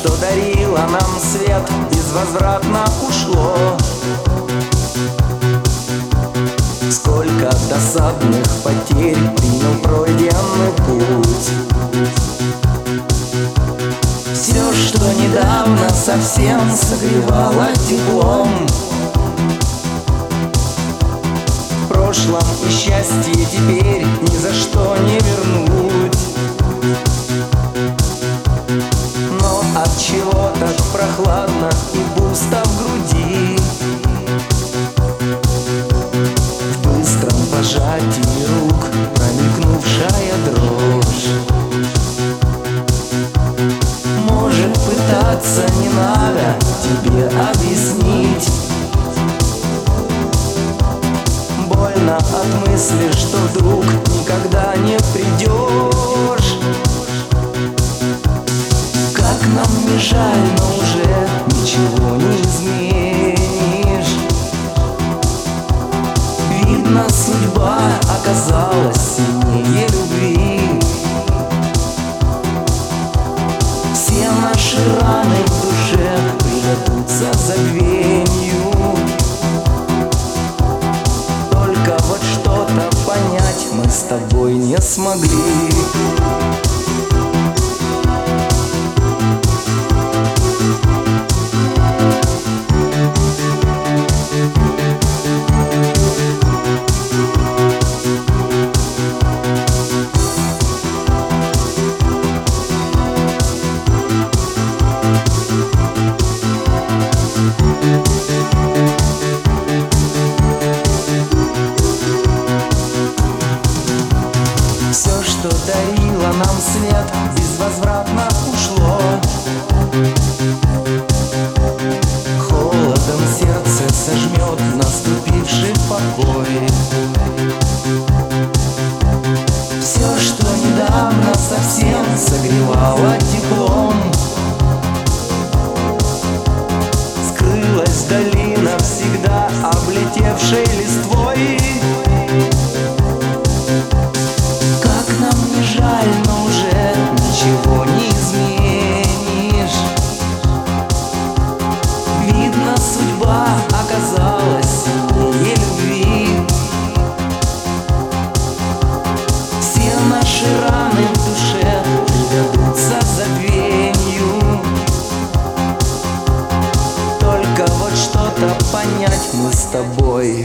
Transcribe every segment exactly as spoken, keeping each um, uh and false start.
что дарило нам свет, безвозвратно ушло. Сколько досадных потерь принял пройденный путь. Все, что недавно совсем согревало теплом, в прошлом и счастье теперь ни за что не вернуть. Но отчего так прохладно и пусто в груди? В быстром пожатии рук промелькнувшая дрожь. Может, пытаться не надо тебе объяснить. Больно от мысли, что вдруг никогда не придешь. Как нам не жаль, но уже ничего не изменишь. Видно, судьба оказалась сильнее любви. Все наши раны в душе придадутся забвению. Только вот что-то понять мы с тобой не смогли. Все, что дарило нам свет, безвозвратно ушло. Холодом сердце сожмет наступивший покой. Все, что недавно совсем согревало теплом, скрылась вдали навсегда, облетевшей листвой. Жаль, но уже ничего не изменишь. Видно, судьба оказалась сильнее любви. Все наши раны в душе придадутся забвению. Только вот что-то понять мы с тобой.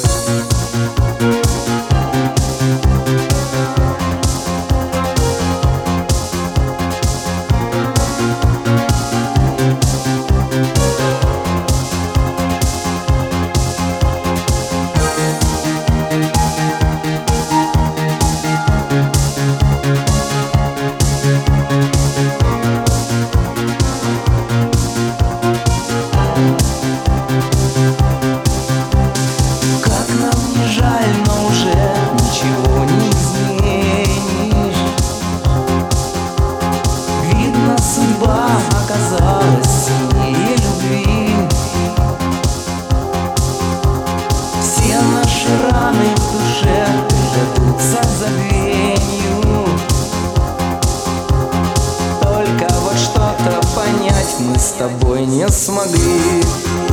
Оказалось сильнее любви. Все наши раны в душе придадутся забвению. Только вот что-то понять мы с тобой не смогли.